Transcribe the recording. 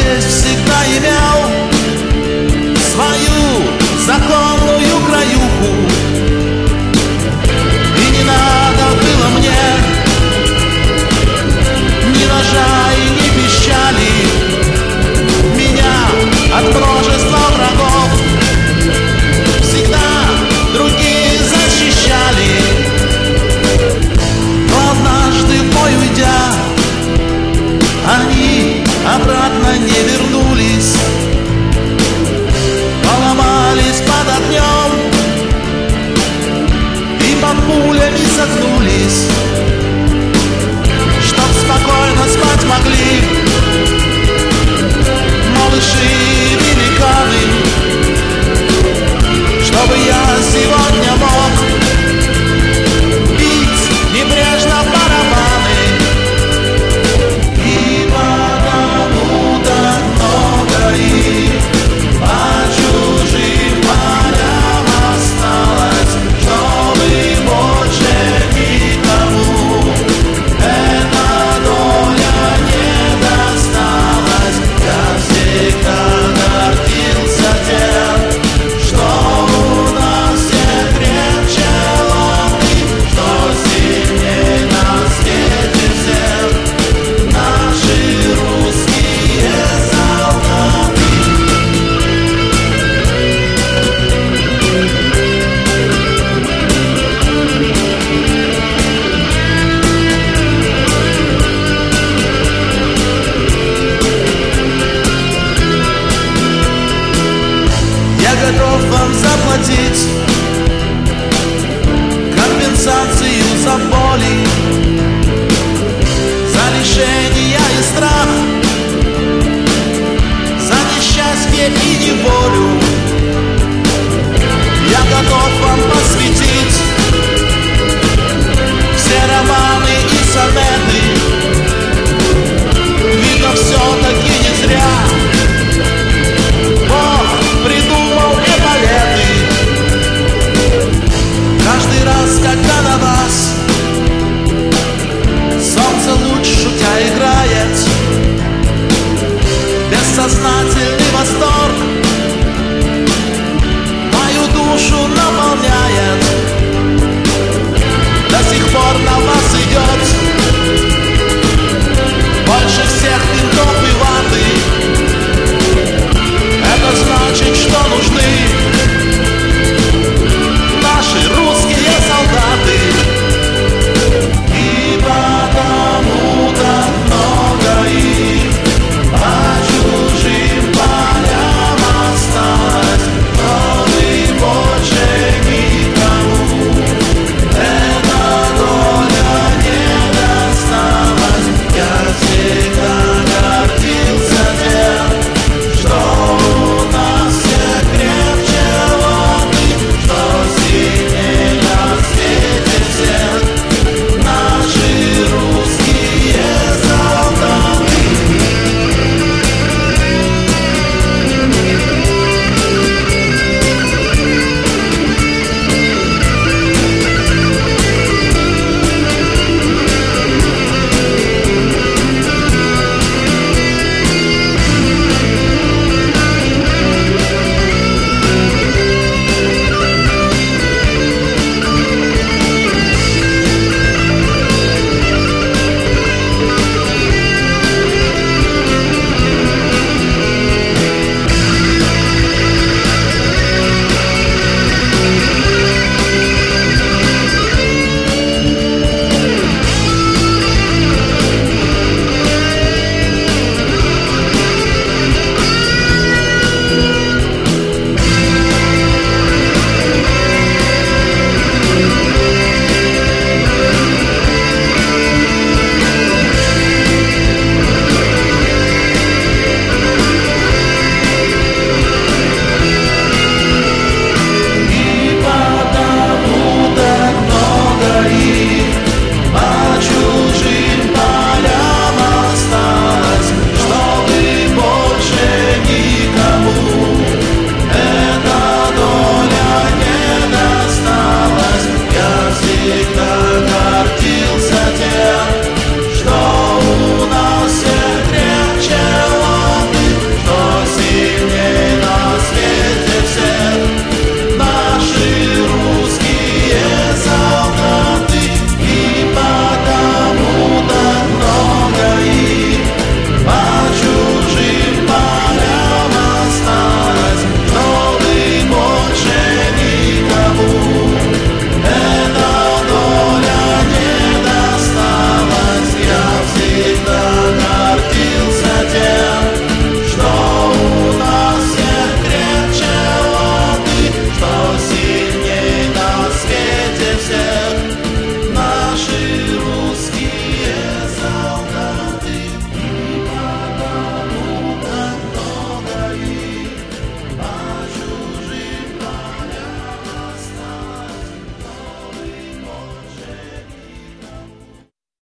здесь всегда имел свою законную краюху. И не надо было мне ни ножа и ни пищали меня от множества врагов. Всегда другие защищали, но однажды в бой уйдя, они обратно не вернулись, поломались под огнем и под пулями согнулись. Чтоб спокойно спать могли малыши и великаны, чтобы я сегодня мог бить небрежно барабаны. И потому так много их по чужим полям осталось, чтобы больше никому эта доля не досталась. Я всегда гордился тем, что у нас все крепче лапы, что сильнее на свете всех наши русские солдаты. Я готов вам заплатить компенсацию за боли, за лишения и страх, за несчастье и неволю. Я готов вам посвятить все романы и сонеты. Видно, все-таки не зря Бог придумал эполеты. Каждый раз, когда на вас солнце луч шутя играет, бессознательно